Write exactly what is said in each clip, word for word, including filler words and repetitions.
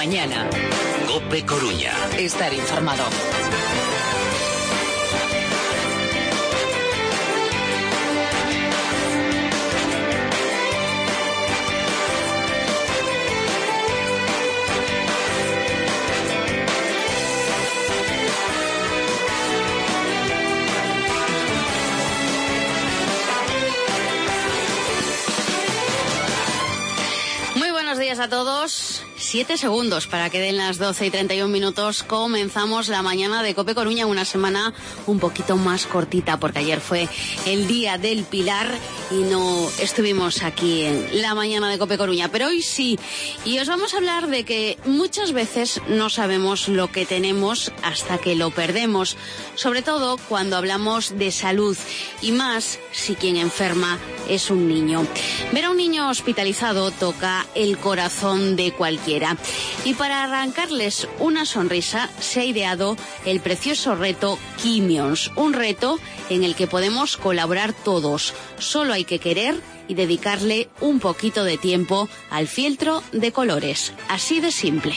mañana. COPE Coruña. Estar informado. Buenos días a todos. Siete segundos para que den las doce y treinta y un minutos. Comenzamos la mañana de COPE Coruña, una semana un poquito más cortita porque ayer fue el Día del Pilar y no estuvimos aquí en la mañana de COPE Coruña, pero hoy sí. Y os vamos a hablar de que muchas veces no sabemos lo que tenemos hasta que lo perdemos, sobre todo cuando hablamos de salud y más si quien enferma es un niño. Ver a un niño hospitalizado toca el corazón de cualquiera. Y para arrancarles una sonrisa se ha ideado el precioso reto Quimions, un reto en el que podemos colaborar todos. Solo hay que querer y dedicarle un poquito de tiempo al fieltro de colores. Así de simple.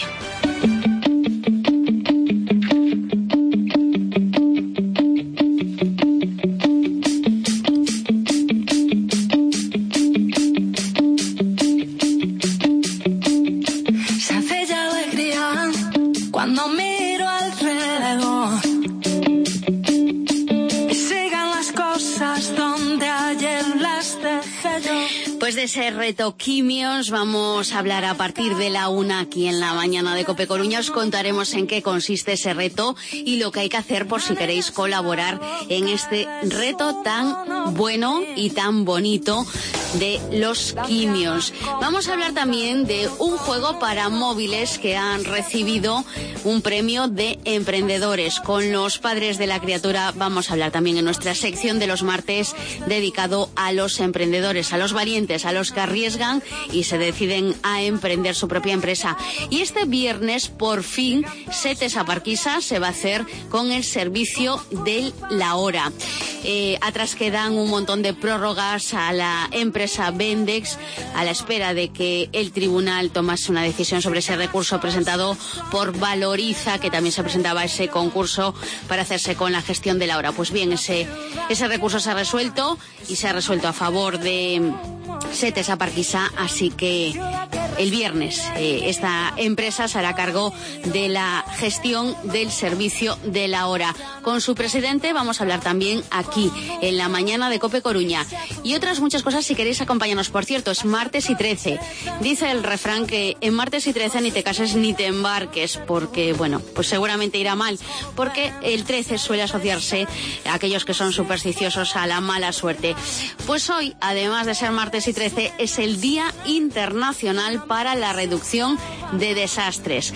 Pues de ese reto Quimions vamos a hablar a partir de la una aquí en la mañana de COPE Coruña. Os contaremos en qué consiste ese reto y lo que hay que hacer por si queréis colaborar en este reto tan bueno y tan bonito de los Quimions. Vamos a hablar también de un juego para móviles que han recibido un premio de emprendedores. Con los padres de la criatura vamos a hablar también en nuestra sección de los martes dedicado a los emprendedores, a los valientes, a los que arriesgan y se deciden a emprender su propia empresa. Y este viernes, por fin, Setes Aparquisa se va a hacer con el servicio de la hora. Eh, atrás quedan un montón de prórrogas a la empresa Vendex a la espera de que el tribunal tomase una decisión sobre ese recurso presentado por Valoriza, que también se presentaba ese concurso para hacerse con la gestión de la hora. Pues bien, ese, ese recurso se ha resuelto y se ha resuelto a favor de Setes Aparquisa, así que el viernes eh, esta empresa se hará cargo de la gestión del servicio de la hora. Con su presidente vamos a hablar también aquí en la mañana de COPE Coruña y otras muchas cosas si queréis acompañarnos. Por cierto, es martes y trece. Dice el refrán que en martes y trece ni te cases ni te embarques, porque bueno, pues seguramente irá mal, porque el trece suele asociarse a aquellos que son supersticiosos a la mala suerte. Pues hoy, además de ser martes y trece, es el Día Internacional para la Reducción de Desastres.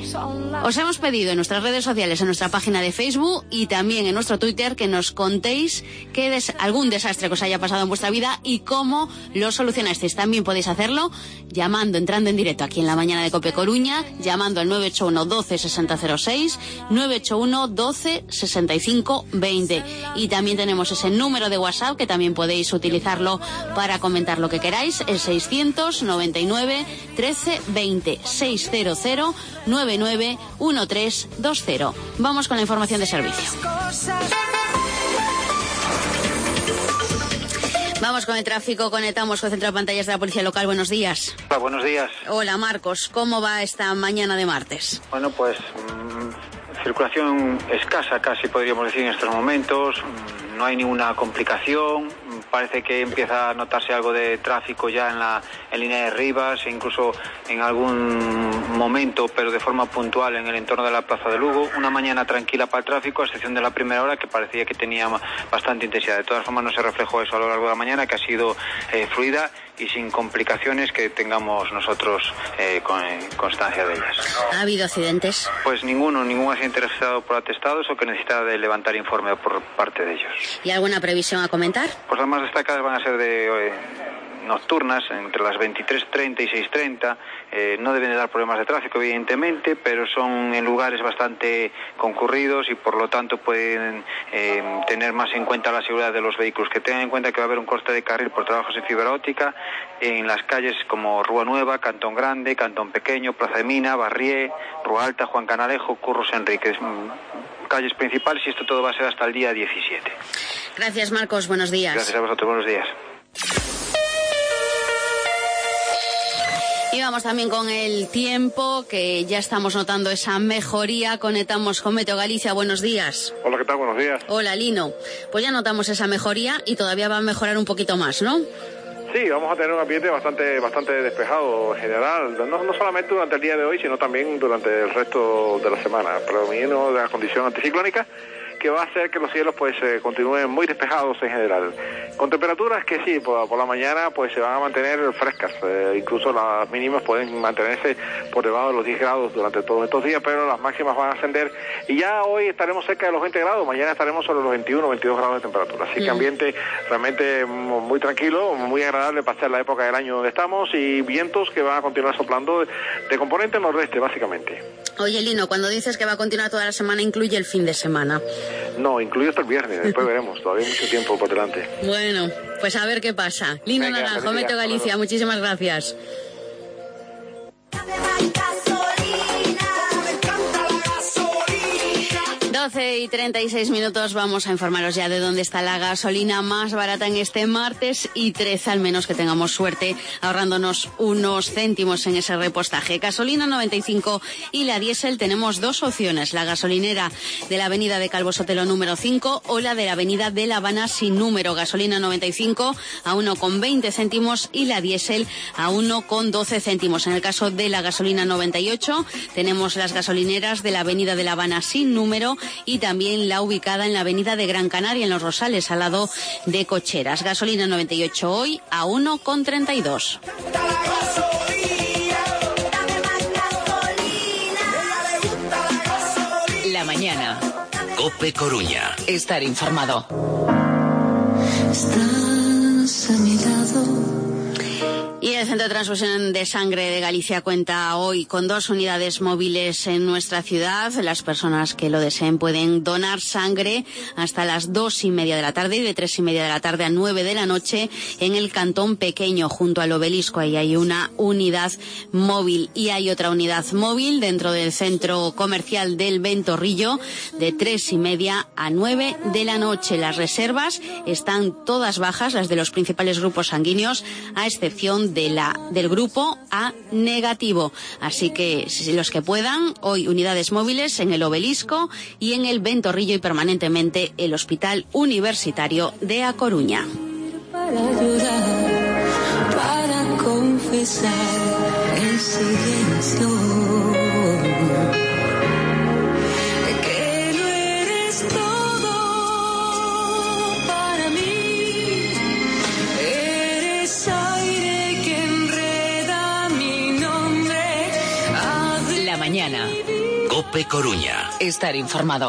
Os hemos pedido en nuestras redes sociales, en nuestra página de Facebook y también en nuestro Twitter, que nos contéis qué des- algún desastre que os haya pasado en vuestra vida y cómo lo solucionasteis. También podéis hacerlo llamando, entrando en directo aquí en la mañana de COPE Coruña, llamando al nueve ocho uno doce sesenta cero seis, nueve ocho uno doce sesenta y cinco veinte. Y también tenemos ese número de WhatsApp que también podéis utilizarlo para comentar lo que queráis, el seiscientos noventa y nueve trece veinte, seiscientos noventa y nueve uno tres dos cero. Vamos con la información de servicio. Vamos con el tráfico, conectamos con el centro de pantallas de la Policía Local. Buenos días. Hola, buenos días. Hola, Marcos. ¿Cómo va esta mañana de martes? Bueno, pues mmm, circulación escasa casi podríamos decir en estos momentos. No hay ninguna complicación. Parece que empieza a notarse algo de tráfico ya en la en línea de Rivas e incluso en algún momento, pero de forma puntual, en el entorno de la Plaza de Lugo. Una mañana tranquila para el tráfico, a excepción de la primera hora, que parecía que tenía bastante intensidad. De todas formas, no se reflejó eso a lo largo de la mañana, que ha sido eh, fluida y sin complicaciones que tengamos nosotros eh, con, eh, constancia de ellas. ¿Ha habido accidentes? Pues ninguno, ningún accidente registrado por atestados o que necesita de levantar informe por parte de ellos. ¿Y alguna previsión a comentar? Pues las más destacadas van a ser de, nocturnas, entre las veintitrés treinta y seis treinta, eh, no deben de dar problemas de tráfico, evidentemente, pero son en lugares bastante concurridos y por lo tanto pueden eh, tener más en cuenta la seguridad de los vehículos. Que tengan en cuenta que va a haber un corte de carril por trabajos en fibra óptica en las calles como Rúa Nueva, Cantón Grande, Cantón Pequeño, Plaza de Mina, Barrié, Rúa Alta, Juan Canalejo, Curros Enríquez, calles principales, y esto todo va a ser hasta el día diecisiete. Gracias, Marcos, buenos días. Gracias a vosotros, buenos días. Y vamos también con el tiempo, que ya estamos notando esa mejoría. Conectamos con Meteo Galicia, buenos días. Hola, ¿qué tal? Buenos días. Hola, Lino. Pues ya notamos esa mejoría y todavía va a mejorar un poquito más, ¿no? Sí, vamos a tener un ambiente bastante bastante despejado en general, no, no solamente durante el día de hoy, sino también durante el resto de la semana, predominio de la condición anticiclónica, que va a hacer que los cielos pues eh, continúen muy despejados en general, con temperaturas que sí, por, por la mañana pues se van a mantener frescas, eh, incluso las mínimas pueden mantenerse por debajo de los diez grados durante todos estos días, pero las máximas van a ascender y ya hoy estaremos cerca de los veinte grados, mañana estaremos sobre los veintiuno, veintidós grados de temperatura, así que ambiente realmente muy tranquilo, muy agradable para ser la época del año donde estamos, y vientos que van a continuar soplando de, de componente nordeste básicamente. Oye, Lino, cuando dices que va a continuar toda la semana, ¿incluye el fin de semana? No, incluye hasta el viernes, después veremos, todavía hay mucho tiempo por delante. Bueno, pues a ver qué pasa. Lino Venga, Naranjo, Meteo Galicia, muchísimas gracias. doce y treinta y seis minutos, vamos a informaros ya de dónde está la gasolina más barata en este martes y trece, al menos que tengamos suerte, ahorrándonos unos céntimos en ese repostaje. Gasolina noventa y cinco y la diésel, tenemos dos opciones, la gasolinera de la avenida de Calvo Sotelo número cinco o la de la avenida de La Habana sin número. Gasolina noventa y cinco a uno con veinte céntimos y la diésel a uno con doce céntimos. En el caso de la gasolina noventa y ocho, tenemos las gasolineras de la avenida de La Habana sin número y también la ubicada en la avenida de Gran Canaria, en Los Rosales, al lado de Cocheras. Gasolina noventa y ocho hoy a uno con treinta y dos. La mañana. COPE Coruña. Estar informado. Estás a mi lado. Y el Centro de Transfusión de Sangre de Galicia cuenta hoy con dos unidades móviles en nuestra ciudad. Las personas que lo deseen pueden donar sangre hasta las dos y media de la tarde y de tres y media de la tarde a nueve de la noche en el Cantón Pequeño, junto al Obelisco. Ahí hay una unidad móvil y hay otra unidad móvil dentro del Centro Comercial del Ventorrillo de tres y media a nueve de la noche. Las reservas están todas bajas, las de los principales grupos sanguíneos, a excepción de la del grupo A negativo. Así que si los que puedan, hoy unidades móviles en el Obelisco y en el Ventorrillo y permanentemente el Hospital Universitario de A Coruña. Para ayudar, para confesar el silencio. Mañana. COPE Coruña. Estar informado.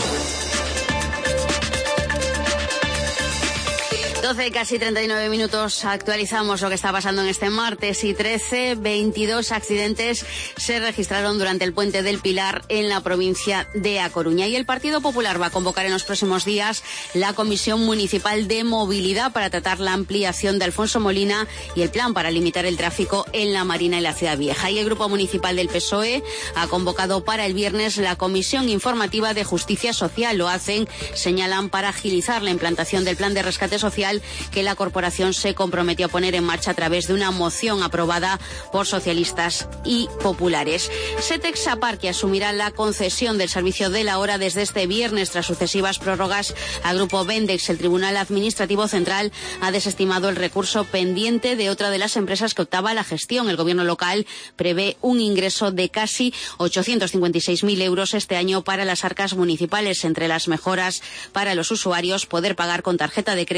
doce, casi treinta y nueve minutos, actualizamos lo que está pasando en este martes y trece, veintidós accidentes se registraron durante el Puente del Pilar en la provincia de A Coruña. Y el Partido Popular va a convocar en los próximos días la Comisión Municipal de Movilidad para tratar la ampliación de Alfonso Molina y el plan para limitar el tráfico en la Marina y la Ciudad Vieja. Y el Grupo Municipal del P S O E ha convocado para el viernes la Comisión Informativa de Justicia Social. Lo hacen, señalan, para agilizar la implantación del plan de rescate social que la corporación se comprometió a poner en marcha a través de una moción aprobada por socialistas y populares. Setex Aparque asumirá la concesión del servicio de la hora desde este viernes tras sucesivas prórrogas al Grupo Vendex. El Tribunal Administrativo Central ha desestimado el recurso pendiente de otra de las empresas que optaba a la gestión. El gobierno local prevé un ingreso de casi ochocientos cincuenta y seis mil euros este año para las arcas municipales. Entre las mejoras para los usuarios, poder pagar con tarjeta de crédito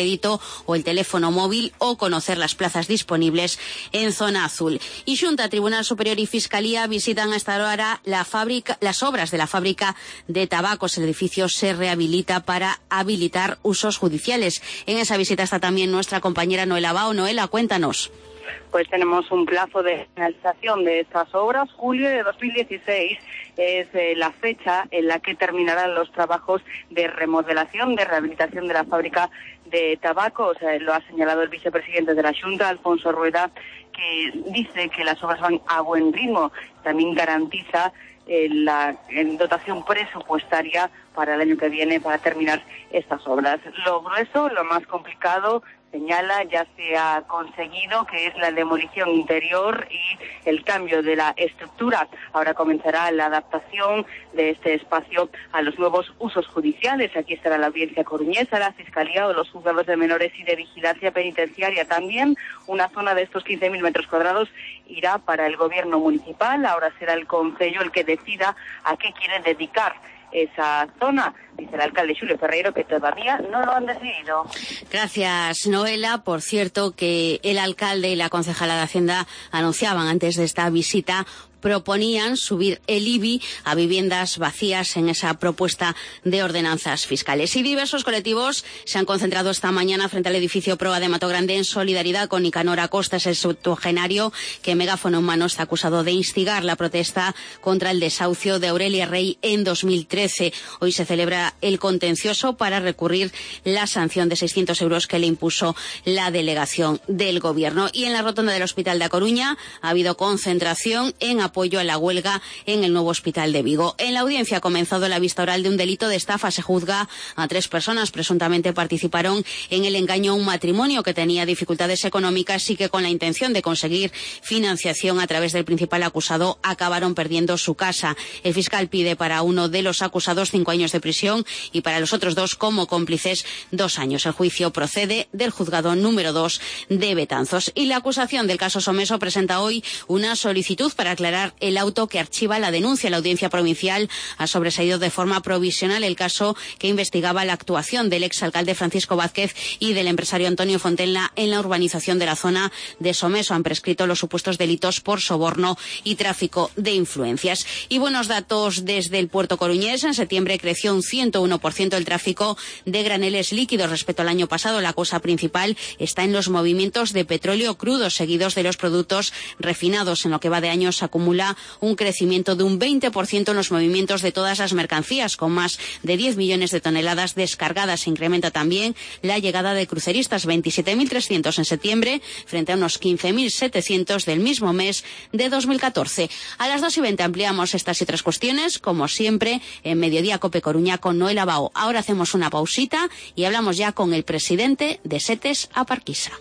o el teléfono móvil o conocer las plazas disponibles en zona azul. Y Xunta, Tribunal Superior y Fiscalía visitan hasta ahora la fábrica, las obras de la fábrica de tabacos. El edificio se rehabilita para habilitar usos judiciales. En esa visita está también nuestra compañera Noela Bao. Noela, cuéntanos. Pues tenemos un plazo de finalización de estas obras. Julio de dos mil dieciséis es eh, la fecha en la que terminarán los trabajos de remodelación, de rehabilitación de la fábrica de tabacos. Eh, lo ha señalado el vicepresidente de la Xunta, Alfonso Rueda, que dice que las obras van a buen ritmo. También garantiza eh, la en dotación presupuestaria para el año que viene para terminar estas obras. Lo grueso, lo más complicado, señala, ya se ha conseguido, que es la demolición interior y el cambio de la estructura. Ahora comenzará la adaptación de este espacio a los nuevos usos judiciales. Aquí estará la audiencia coruñesa, la fiscalía o los juzgados de menores y de vigilancia penitenciaria. También una zona de estos quince mil metros cuadrados irá para el gobierno municipal. Ahora será el concello el que decida a qué quiere dedicar esa zona. Dice el alcalde Xulio Ferreiro que todavía no lo han decidido. Gracias, Noela. Por cierto, que el alcalde y la concejala de Hacienda anunciaban antes de esta visita, proponían subir el I B I a viviendas vacías en esa propuesta de ordenanzas fiscales. Y diversos colectivos se han concentrado esta mañana frente al edificio Proa de Mato Grande en solidaridad con Nicanor Acosta, el septuagenario que, megáfono en mano, está acusado de instigar la protesta contra el desahucio de Aurelia Rey en dos mil trece. Hoy se celebra el contencioso para recurrir la sanción de seiscientos euros que le impuso la delegación del Gobierno. Y en la rotonda del Hospital de A Coruña ha habido concentración en apoyo a la huelga en el nuevo hospital de Vigo. En la audiencia ha comenzado la vista oral de un delito de estafa. Se juzga a tres personas. Presuntamente participaron en el engaño a un matrimonio que tenía dificultades económicas y que, con la intención de conseguir financiación a través del principal acusado, acabaron perdiendo su casa. El fiscal pide para uno de los acusados cinco años de prisión y para los otros dos, como cómplices, dos años. El juicio procede del juzgado número dos de Betanzos. Y la acusación del caso Someso presenta hoy una solicitud para aclarar el auto que archiva la denuncia. La Audiencia Provincial ha sobreseído de forma provisional el caso que investigaba la actuación del exalcalde Francisco Vázquez y del empresario Antonio Fontenla en la urbanización de la zona de Someso. Han prescrito los supuestos delitos por soborno y tráfico de influencias. Y buenos datos desde el puerto coruñés. En septiembre creció un ciento uno por ciento el tráfico de graneles líquidos respecto al año pasado. La causa principal está en los movimientos de petróleo crudo, seguidos de los productos refinados. En lo que va de año se acumula un crecimiento de un veinte por ciento en los movimientos de todas las mercancías, con más de diez millones de toneladas descargadas. Se incrementa también la llegada de cruceristas, veintisiete mil trescientos en septiembre, frente a unos quince mil setecientos del mismo mes de dos mil catorce. A las dos y veinte ampliamos estas y otras cuestiones, como siempre, en Mediodía Cope Coruña con Noela Bao. Ahora hacemos una pausita y hablamos ya con el presidente de Setes Aparquisa.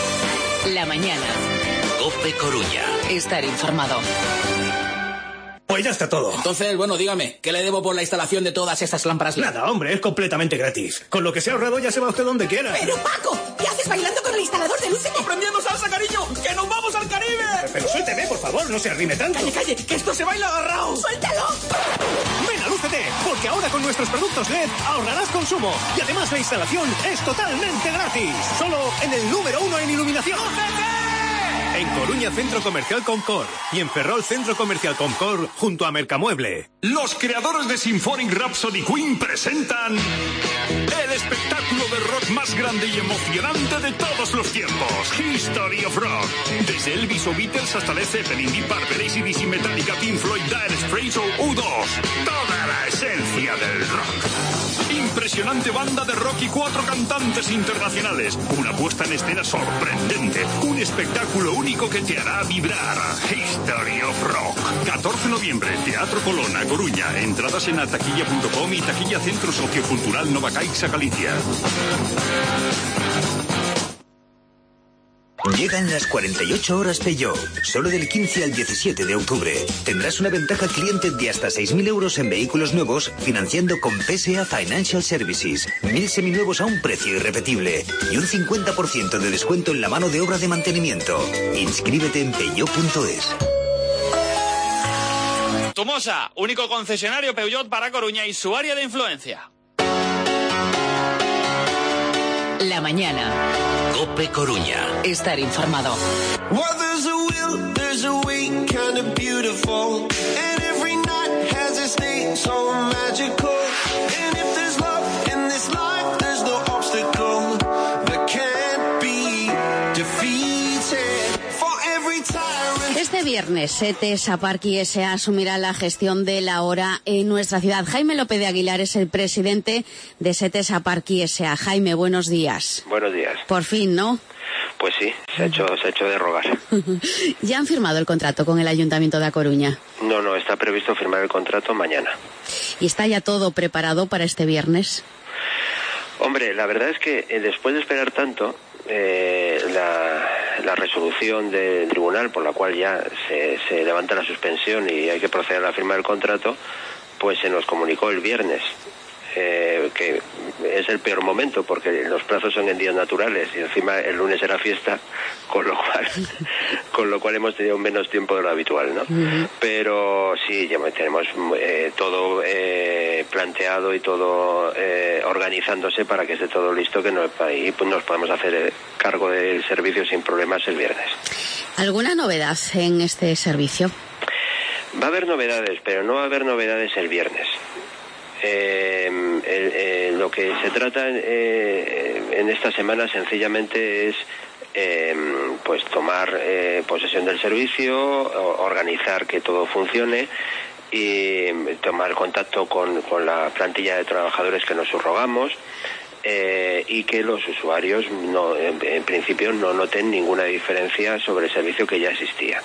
La mañana. Cope Coruña. Estar informado. Pues ya está todo. Entonces, bueno, dígame, ¿qué le debo por la instalación de todas estas lámparas? Nada, hombre, es completamente gratis. Con lo que se ha ahorrado ya se va usted donde quiera. ¡Pero, Paco! ¿Qué haces bailando con el instalador de luces? ¡Aprendiendo salsa, cariño! ¡Que nos vamos al Caribe! Pero suélteme, por favor, no se arrime tanto. ¡Calle, calle! ¡Que esto se baila agarrado! ¡Suéltalo! Ven a Lúcete, porque ahora con nuestros productos L E D ahorrarás consumo. Y además la instalación es totalmente gratis. Solo en el número uno en iluminación. ¡Lúcete! En Coruña, Centro Comercial Concor. Y en Ferrol, Centro Comercial Concor, junto a Mercamueble. Los creadores de Symphonic Rhapsody Queen presentan el espectáculo de rock más grande y emocionante de todos los tiempos, History of Rock. Desde Elvis o Beatles hasta Led Zeppelin, Deep Purple, A C D C, Metallica, Pink Floyd, Dire Straits o U dos. Toda la esencia del rock. Impresionante banda de rock y cuatro cantantes internacionales. Una puesta en escena sorprendente. Un espectáculo único que te hará vibrar. History of Rock. catorce de noviembre, Teatro Colón, A Coruña. Entradas en ataquilla punto com y Taquilla Centro Sociocultural Nova Caixa Galicia. Llegan las cuarenta y ocho horas Peugeot. Solo del quince al diecisiete de octubre. Tendrás una ventaja cliente de hasta seis mil euros en vehículos nuevos, financiando con P S A Financial Services. Mil seminuevos a un precio irrepetible. Y un cincuenta por ciento de descuento en la mano de obra de mantenimiento. Inscríbete en peugeot punto es. Tumosa, único concesionario Peugeot para Coruña y su área de influencia. La mañana. COPE Coruña. Estar informado. Well, there's a will, there's a way, kind of beautiful. And every night has its day, so magical. And if there's love in this life, there's no obstacle that can't be defeated. For every tyrant. Este viernes, SETES Aparqui S A asumirá la gestión de la hora en nuestra ciudad. Jaime López de Aguilar es el presidente de SETES Aparqui S A. Jaime, buenos días. Buenos días. Por fin, ¿no? Pues sí, se ha hecho, se ha hecho de rogar. ¿Ya han firmado el contrato con el Ayuntamiento de A Coruña? No, no, está previsto firmar el contrato mañana. ¿Y está ya todo preparado para este viernes? Hombre, la verdad es que eh, después de esperar tanto, eh, la, la resolución del tribunal por la cual ya se, se levanta la suspensión y hay que proceder a la firma del contrato, pues se nos comunicó el viernes. Eh, que es el peor momento porque los plazos son en días naturales y encima el lunes era fiesta, con lo cual con lo cual hemos tenido menos tiempo de lo habitual, ¿no? Uh-huh. Pero sí, ya tenemos eh, todo eh, planteado y todo eh, organizándose para que esté todo listo, que nos, ahí pues nos podemos hacer cargo del servicio sin problemas el viernes. ¿Alguna novedad en este servicio? Va a haber novedades, pero no va a haber novedades el viernes. Eh, eh, eh, lo que se trata eh, en esta semana sencillamente es eh, pues tomar eh, posesión del servicio, organizar que todo funcione y tomar contacto con, con la plantilla de trabajadores que nos subrogamos, eh, y que los usuarios no, en, en principio no noten ninguna diferencia sobre el servicio que ya existía.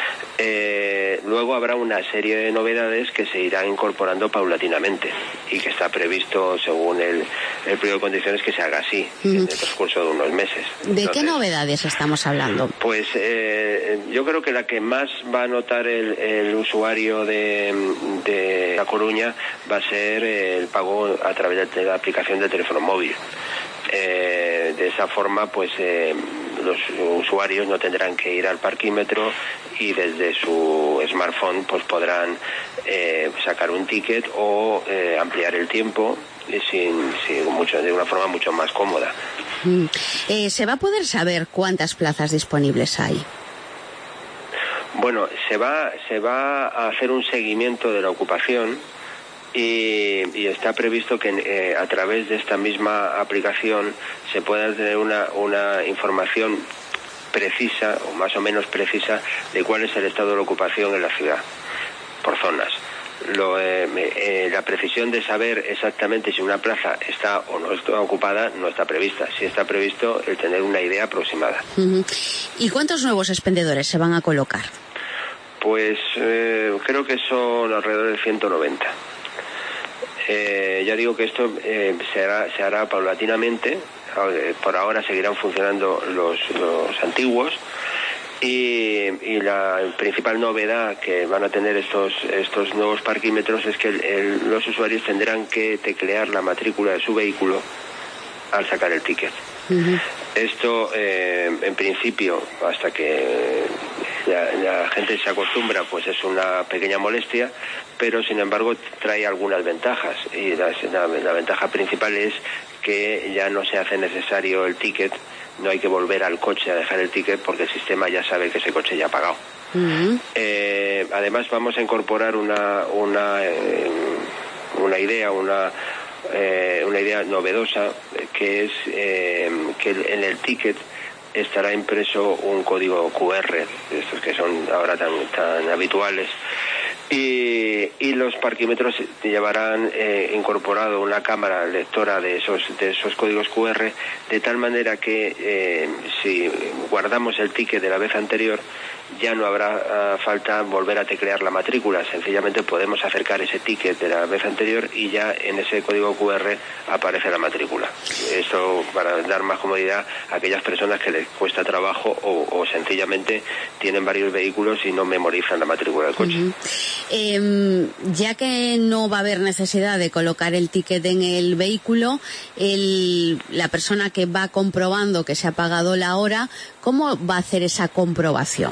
Eh, luego habrá una serie de novedades que se irán incorporando paulatinamente y que está previsto, según el, el periodo de condiciones, que se haga así uh-huh. en el transcurso de unos meses. ¿De Entonces, qué novedades estamos hablando? Pues eh, yo creo que la que más va a notar el, el usuario de, de La Coruña va a ser el pago a través de la aplicación de teléfono móvil. Eh, de esa forma, pues eh, los usuarios no tendrán que ir al parquímetro y desde su smartphone pues podrán eh, sacar un ticket o eh, ampliar el tiempo sin, sin mucho, de una forma mucho más cómoda. Mm. Eh, ¿Se va a poder saber cuántas plazas disponibles hay? Bueno, se va, se va a hacer un seguimiento de la ocupación. Y, y está previsto que eh, a través de esta misma aplicación se pueda tener una, una información precisa o más o menos precisa de cuál es el estado de la ocupación en la ciudad, por zonas. Lo, eh, eh, la precisión de saber exactamente si una plaza está o no está ocupada no está prevista. Sí está previsto el tener una idea aproximada. Uh-huh. ¿Y cuántos nuevos expendedores se van a colocar? Pues eh, creo que son alrededor de ciento noventa. Eh, ya digo que esto eh, se, hará, se hará paulatinamente. Por ahora seguirán funcionando los, los antiguos y, y la principal novedad que van a tener estos estos nuevos parquímetros es que el, el, los usuarios tendrán que teclear la matrícula de su vehículo al sacar el ticket. Uh-huh. Esto eh, en principio, hasta que la, la gente se acostumbra, pues es una pequeña molestia, pero sin embargo trae algunas ventajas y la, la, la ventaja principal es que ya no se hace necesario el ticket, no hay que volver al coche a dejar el ticket porque el sistema ya sabe que ese coche ya ha pagado. Uh-huh. Eh, además vamos a incorporar una una eh, una idea, una eh, una idea novedosa, que es eh, que en el ticket estará impreso un código cu erre, estos que son ahora tan, tan habituales, y, y los parquímetros llevarán eh, incorporado una cámara lectora de esos de esos códigos cu erre, de tal manera que eh, si guardamos el ticket de la vez anterior ya no habrá uh, falta volver a teclear la matrícula, sencillamente podemos acercar ese ticket de la vez anterior y ya en ese código cu erre aparece la matrícula. Esto para dar más comodidad a aquellas personas que les cuesta trabajo o, o sencillamente tienen varios vehículos y no memorizan la matrícula del coche. Uh-huh. Eh, ya que no va a haber necesidad de colocar el ticket en el vehículo, el, la persona que va comprobando que se ha pagado la hora, ¿cómo va a hacer esa comprobación?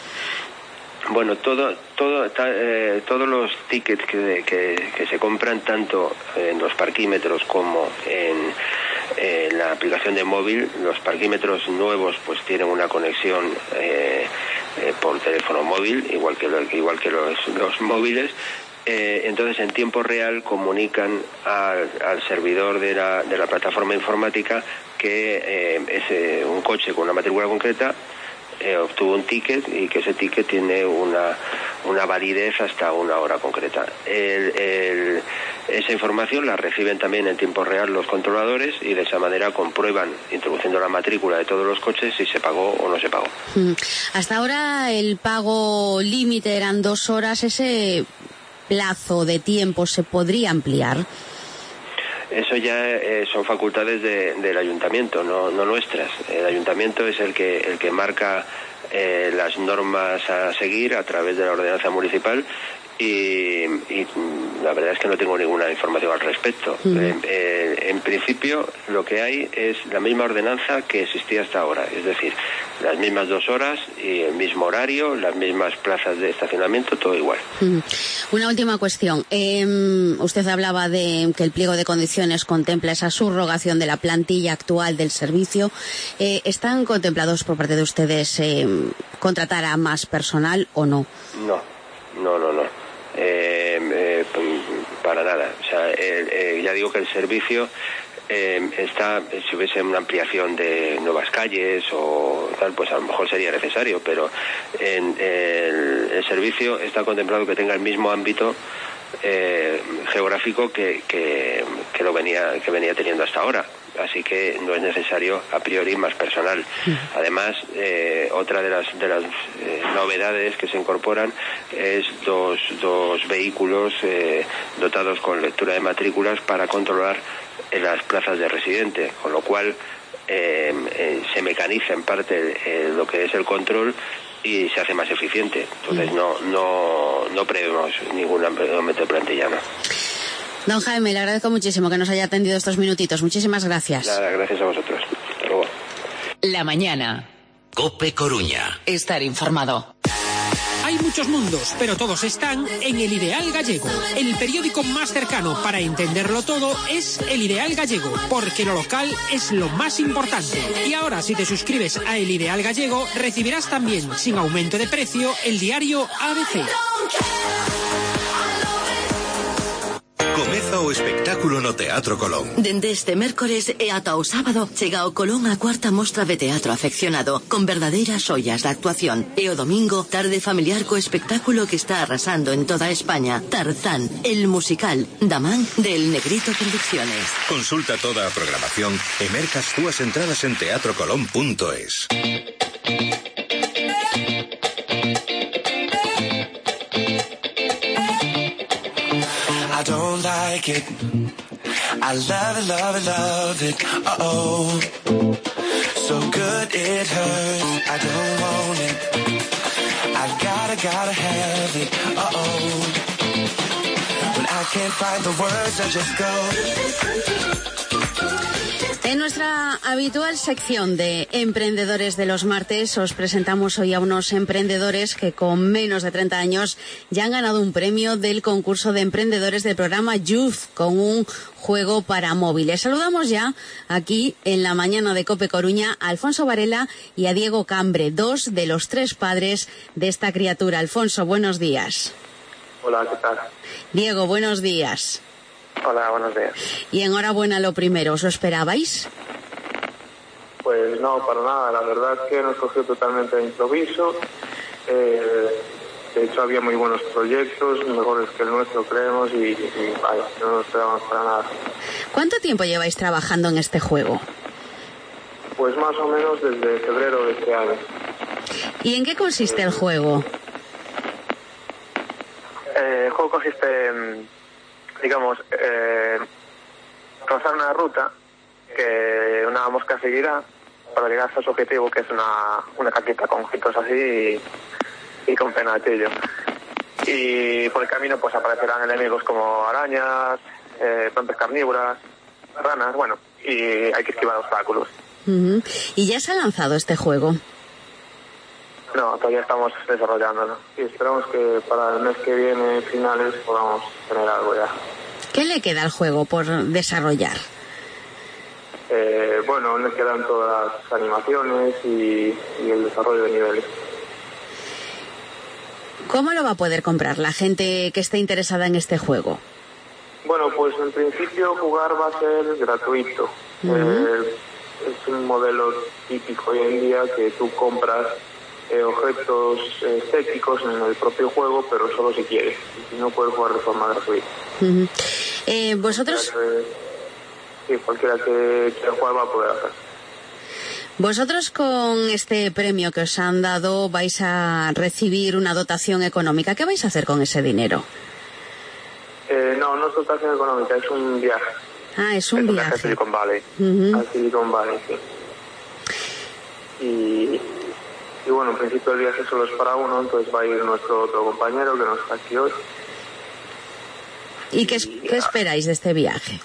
Bueno, todo, todo, ta, eh, todos los tickets que, que, que se compran tanto en los parquímetros como en, eh, la aplicación de móvil. Los parquímetros nuevos pues tienen una conexión eh, eh, por teléfono móvil, igual que, lo, igual que los, los móviles. Eh, entonces en tiempo real comunican al, al servidor de la, de la plataforma informática que eh, es eh, un coche con una matrícula concreta eh, obtuvo un ticket y que ese ticket tiene una, una validez hasta una hora concreta. El, el, esa información la reciben también en tiempo real los controladores y de esa manera comprueban, introduciendo la matrícula de todos los coches, si se pagó o no se pagó. Hasta ahora el pago límite eran dos horas. ¿Ese plazo de tiempo se podría ampliar? Eso ya eh, son facultades de, del ayuntamiento, no, no nuestras. El ayuntamiento es el que el que marca eh, las normas a seguir a través de la ordenanza municipal y, y la verdad es que no tengo ninguna información al respecto. Uh-huh. eh, eh, en principio lo que hay es la misma ordenanza que existía hasta ahora, es decir, las mismas dos horas y el mismo horario, las mismas plazas de estacionamiento, todo igual. Uh-huh. Una última cuestión. Eh, usted hablaba de que el pliego de condiciones contempla esa subrogación de la plantilla actual del servicio. Eh, ¿Están contemplados por parte de ustedes eh, contratar a más personal o no? No, no, no, no. Eh, eh, para nada. O sea, eh, eh, ya digo que el servicio eh, está, si hubiese una ampliación de nuevas calles o tal, pues a lo mejor sería necesario, pero en, el, el servicio está contemplado que tenga el mismo ámbito eh, geográfico que, que, que lo venía que venía teniendo hasta ahora. Así que no es necesario a priori más personal. Además, eh, otra de las de las eh, novedades que se incorporan es dos, dos vehículos eh, dotados con lectura de matrículas para controlar eh, las plazas de residente, con lo cual eh, eh, se mecaniza en parte eh, lo que es el control y se hace más eficiente. Entonces no no no prevemos ningún aumento de plantilla, ¿no? Don Jaime, le agradezco muchísimo que nos haya atendido estos minutitos. Muchísimas gracias. Nada, gracias a vosotros. Hasta luego. La mañana. Cope Coruña. Estar informado. Hay muchos mundos, pero todos están en El Ideal Gallego. El periódico más cercano para entenderlo todo es El Ideal Gallego, porque lo local es lo más importante. Y ahora, si te suscribes a El Ideal Gallego, recibirás también, sin aumento de precio, el diario A B C. Comeza o espectáculo no Teatro Colón. Dende este mércores e ata o sábado chega ao Colón a cuarta mostra de teatro afeccionado con verdadeiras ollas da actuación. E o domingo, tarde familiar co espectáculo que está arrasando en toda España, Tarzán, el musical, da man del Negrito Producciones. Consulta toda a programación e merca as túas entradas en teatro colón punto es. I don't like it. I love it, love it, love it. Uh-oh. So good it hurts. I don't want it. I gotta, gotta have it. Uh-oh. When I can't find the words, I just go. En nuestra habitual sección de Emprendedores de los Martes, os presentamos hoy a unos emprendedores que con menos de treinta años ya han ganado un premio del concurso de emprendedores del programa Youth con un juego para móviles. Saludamos ya aquí en la mañana de Cope Coruña a Alfonso Varela y a Diego Cambre, dos de los tres padres de esta criatura. Alfonso, buenos días. Hola, ¿qué tal? Diego, buenos días. Hola, buenos días. Y enhorabuena lo primero, ¿os lo esperabais? Pues no, para nada, la verdad es que nos cogió totalmente de improviso. Eh, de hecho había muy buenos proyectos, mejores que el nuestro creemos, y, y vaya, no nos esperábamos para nada. ¿Cuánto tiempo lleváis trabajando en este juego? Pues más o menos desde febrero de este año. ¿Y en qué consiste el juego? Eh, el juego consiste en, digamos, eh, trazar una ruta que una mosca seguirá para llegar a su objetivo, que es una, una caquita con ojitos así y, y con penatillo. Y por el camino pues aparecerán enemigos como arañas, eh, plantas carnívoras, ranas, bueno, y hay que esquivar obstáculos. Uh-huh. ¿Y ya se ha lanzado este juego? No, todavía estamos desarrollándolo y esperamos que para el mes que viene, finales, podamos tener algo ya. ¿Qué le queda al juego por desarrollar? eh, bueno, donde quedan todas las animaciones y, y el desarrollo de niveles. ¿Cómo lo va a poder comprar la gente que esté interesada en este juego? Bueno, pues en principio jugar va a ser gratuito. Uh-huh. eh, es un modelo típico hoy en día que tú compras eh, objetos estéticos en el propio juego, pero solo si quieres. Y si no, puedes jugar de forma gratuita. Uh-huh. eh, ¿Vosotros...? Sí, cualquiera que quiera jugar va a poder hacer. Vosotros con este premio que os han dado vais a recibir una dotación económica. ¿Qué vais a hacer con ese dinero? Eh, no, no es dotación económica, es un viaje. Ah, es un es viaje. Un viaje a Silicon Valley. Uh-huh. A Silicon Valley, sí. Y, y bueno, en principio el viaje solo es para uno, entonces va a ir nuestro otro compañero que no está aquí hoy. ¿Y qué, y, qué esperáis de este viaje?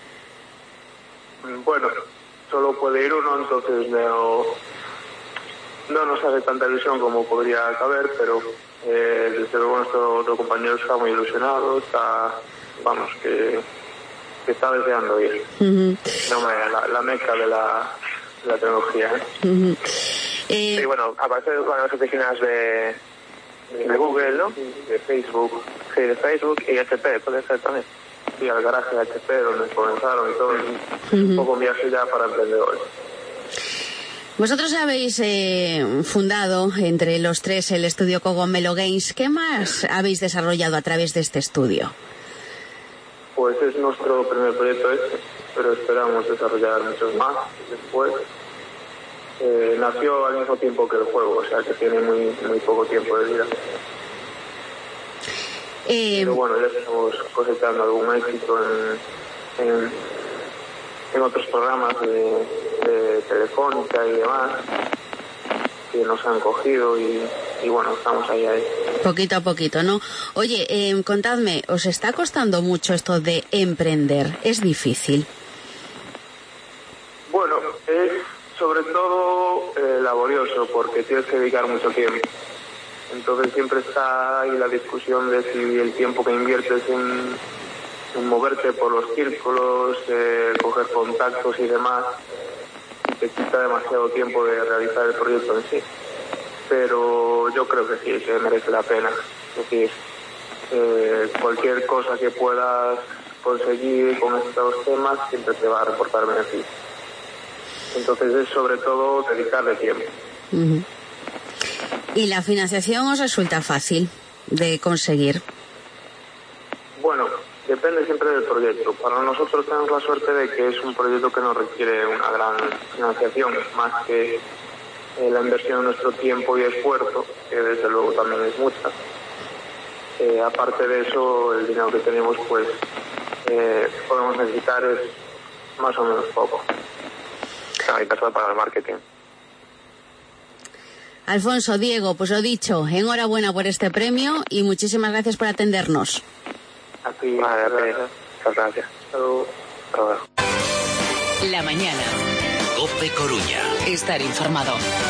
Bueno, solo puede ir uno, entonces no, no nos hace tanta ilusión como podría caber, pero eh, desde luego nuestro otro compañero está muy ilusionado, está, vamos, que, que está deseando ir. Uh-huh. No, la, la meca de la, de la tecnología. ¿eh? Uh-huh. eh... Y bueno, aparte de las oficinas de, de Google, ¿no? De Facebook, sí, de Facebook y H P, puede ser también. Sí, al garaje de H P donde comenzaron y todo, uh-huh. Un poco un viaje ya para emprendedores. Vosotros habéis eh, fundado entre los tres el estudio Cogomelo Games. ¿Qué más habéis desarrollado a través de este estudio? Pues es nuestro primer proyecto este, pero esperamos desarrollar muchos más después. Eh, nació al mismo tiempo que el juego, o sea que tiene muy, muy poco tiempo de vida. Eh, Pero bueno, ya estamos cosechando algún éxito en, en, en otros programas de, de Telefónica y demás que nos han cogido y, y bueno, estamos ahí, ahí. Poquito a poquito, ¿no? Oye, eh, contadme, ¿os está costando mucho esto de emprender? ¿Es difícil? Bueno, es sobre todo eh, laborioso porque tienes que dedicar mucho tiempo. Entonces siempre está ahí la discusión de si el tiempo que inviertes en, en moverte por los círculos, eh, coger contactos y demás, te quita demasiado tiempo de realizar el proyecto en sí. Pero yo creo que sí, que merece la pena. Es decir, eh, cualquier cosa que puedas conseguir con estos temas siempre te va a reportar beneficios. Entonces es sobre todo dedicarle tiempo. Uh-huh. ¿Y la financiación os resulta fácil de conseguir? Bueno, depende siempre del proyecto. Para nosotros tenemos la suerte de que es un proyecto que no requiere una gran financiación, más que eh, la inversión de nuestro tiempo y esfuerzo, que desde luego también es mucha. Eh, aparte de eso, el dinero que tenemos, pues, eh, podemos necesitar es más o menos poco. Hay personas para el marketing. Alfonso, Diego, pues lo dicho, enhorabuena por este premio y muchísimas gracias por atendernos. A ti, vale, gracias. Muchas gracias. Salud. La mañana. Cope Coruña. Estar informado.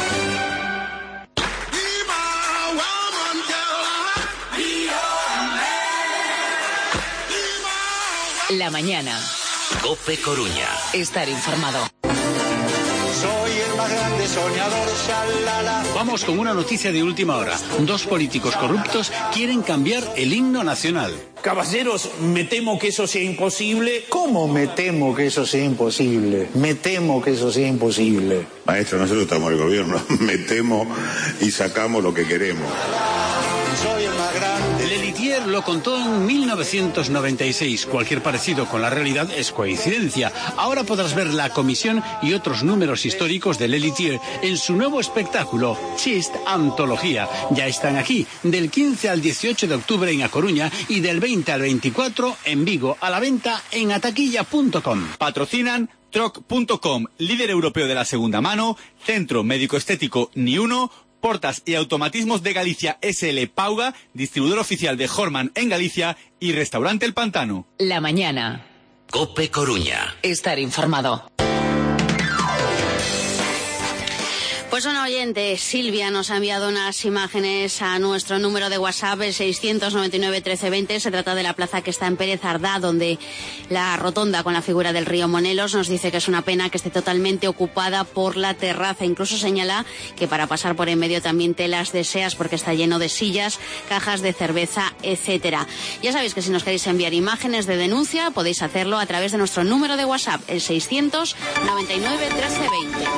La mañana. Cope Coruña. Estar informado. Soy el más grande soñador, shalala. Vamos con una noticia de última hora. Dos políticos corruptos quieren cambiar el himno nacional. Caballeros, me temo que eso sea imposible. ¿Cómo me temo que eso sea imposible? Me temo que eso sea imposible. Maestro, nosotros estamos en el gobierno. Me temo y sacamos lo que queremos. Soy el más grande. Lelitier lo contó en mil novecientos noventa y seis. Cualquier parecido con la realidad es coincidencia. Ahora podrás ver la comisión y otros números históricos de Lelitier en su nuevo espectáculo, Chist Antología. Ya están aquí, del quince al dieciocho de octubre en A Coruña y del veinte al veinticuatro en Vigo, a la venta en ataquilla punto com. Patrocinan Troc punto com, líder europeo de la segunda mano, Centro Médico Estético Ni Uno, Portas y Automatismos de Galicia S L Pauga, distribuidor oficial de Horman en Galicia y Restaurante El Pantano. La mañana. Cope Coruña. Estar informado. Pues una oyente, Silvia, nos ha enviado unas imágenes a nuestro número de WhatsApp, el seiscientos noventa y nueve trece veinte. Se trata de la plaza que está en Pérez Ardá, donde la rotonda con la figura del río Monelos. Nos dice que es una pena que esté totalmente ocupada por la terraza. Incluso señala que para pasar por en medio también te las deseas porque está lleno de sillas, cajas de cerveza, etcétera. Ya sabéis que si nos queréis enviar imágenes de denuncia podéis hacerlo a través de nuestro número de WhatsApp, el seiscientos noventa y nueve trece veinte.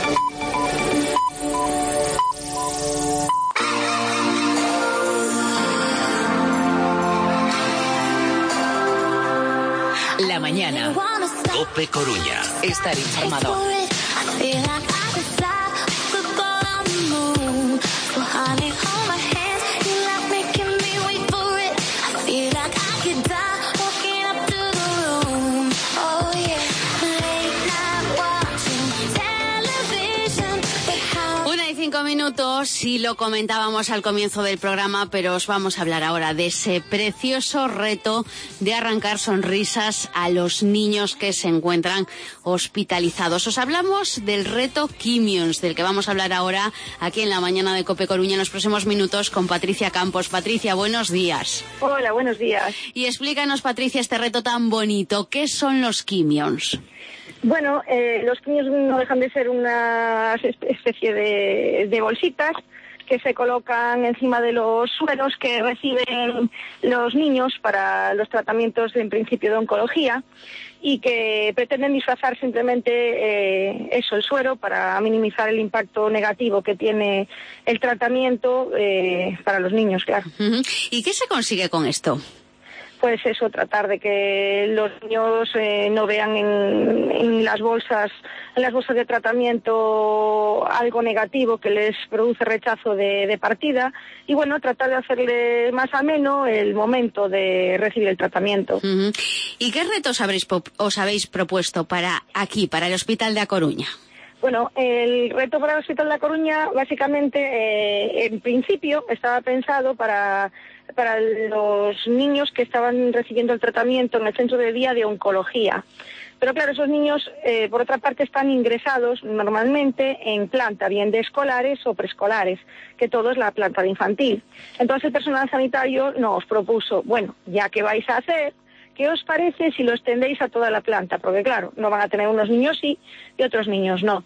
La mañana. Cope Coruña. Estar informado. Cinco minutos y lo comentábamos al comienzo del programa, pero os vamos a hablar ahora de ese precioso reto de arrancar sonrisas a los niños que se encuentran hospitalizados. Os hablamos del reto Kimions, del que vamos a hablar ahora aquí en la mañana de Cope Coruña en los próximos minutos con Patricia Campos. Patricia, buenos días. Hola, buenos días. Y explícanos, Patricia, este reto tan bonito. ¿Qué son los Kimions? Bueno, eh, los Kimions no dejan de ser una especie de, de bolsitas que se colocan encima de los sueros que reciben los niños para los tratamientos en principio de oncología y que pretenden disfrazar simplemente eh, eso, el suero, para minimizar el impacto negativo que tiene el tratamiento eh, para los niños, claro. Uh-huh. ¿Y qué se consigue con esto? Pues eso, tratar de que los niños eh, no vean en, en las bolsas, en las bolsas de tratamiento algo negativo que les produce rechazo de, de partida y bueno, tratar de hacerle más ameno el momento de recibir el tratamiento. Uh-huh. ¿Y qué retos habréis, os habéis propuesto para aquí, para el Hospital de A Coruña? Bueno, el reto para el Hospital de A Coruña básicamente, eh, en principio, estaba pensado para... para los niños que estaban recibiendo el tratamiento en el centro de día de oncología. Pero claro, esos niños, eh, por otra parte, están ingresados normalmente en planta, bien de escolares o preescolares, que todo es la planta de infantil. Entonces el personal sanitario nos propuso, bueno, ya que vais a hacer, ¿qué os parece si lo extendéis a toda la planta? Porque claro, no van a tener unos niños sí y otros niños no.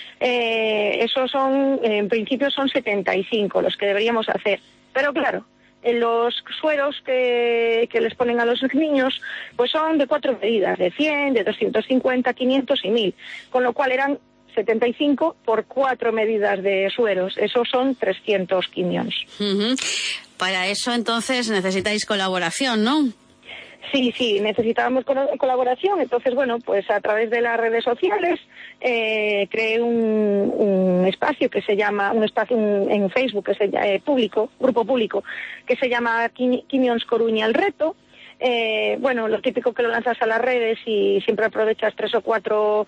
Eh, esos son, en principio son setenta y cinco los que deberíamos hacer. Pero claro, los sueros que, que les ponen a los niños pues son de cuatro medidas, de cien, de doscientos cincuenta, quinientos y mil, con lo cual eran setenta y cinco por cuatro medidas de sueros, esos son trescientos Kimions. Uh-huh. Para eso entonces necesitáis colaboración, ¿no? Sí, sí, necesitábamos colaboración, entonces, bueno, pues a través de las redes sociales eh, creé un, un espacio que se llama, un espacio en Facebook que se llama, eh, público, grupo público, que se llama Kimions Coruña el Reto. Eh, bueno, lo típico que lo lanzas a las redes y siempre aprovechas tres o cuatro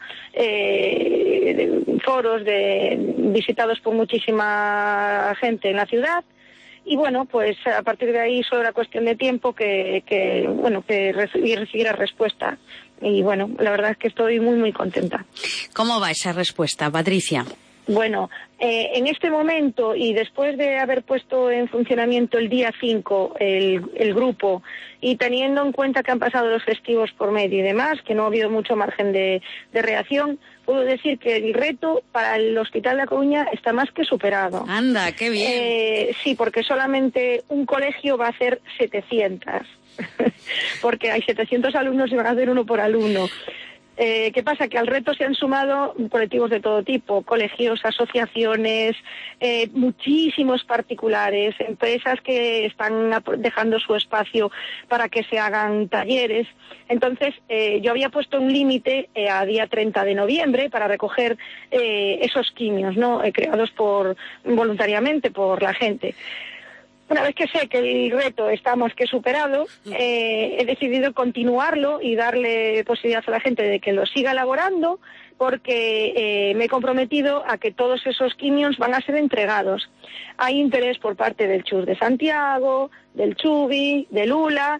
eh, foros de, visitados por muchísima gente en la ciudad. Y bueno, pues a partir de ahí solo era cuestión de tiempo que, que bueno, que recibiera respuesta. Y bueno, la verdad es que estoy muy, muy contenta. ¿Cómo va esa respuesta, Patricia? Bueno, eh, en este momento y después de haber puesto en funcionamiento el día cinco el, el grupo y teniendo en cuenta que han pasado los festivos por medio y demás, que no ha habido mucho margen de, de reacción, puedo decir que el reto para el Hospital de A Coruña está más que superado. Anda, qué bien. Eh, sí, porque solamente un colegio va a hacer setecientos, porque hay setecientos alumnos y van a hacer uno por alumno. Eh, ¿Qué pasa? Que al reto se han sumado colectivos de todo tipo, colegios, asociaciones, eh, muchísimos particulares, empresas que están dejando su espacio para que se hagan talleres. Entonces, eh, yo había puesto un límite eh, a día treinta de noviembre para recoger eh, esos quimios, ¿no? Eh, creados por voluntariamente por la gente. Una vez que sé que el reto está más que superado, eh, he decidido continuarlo y darle posibilidad a la gente de que lo siga elaborando, porque eh, me he comprometido a que todos esos quimios van a ser entregados. Hay interés por parte del Chus de Santiago, del Chubi, del Lula,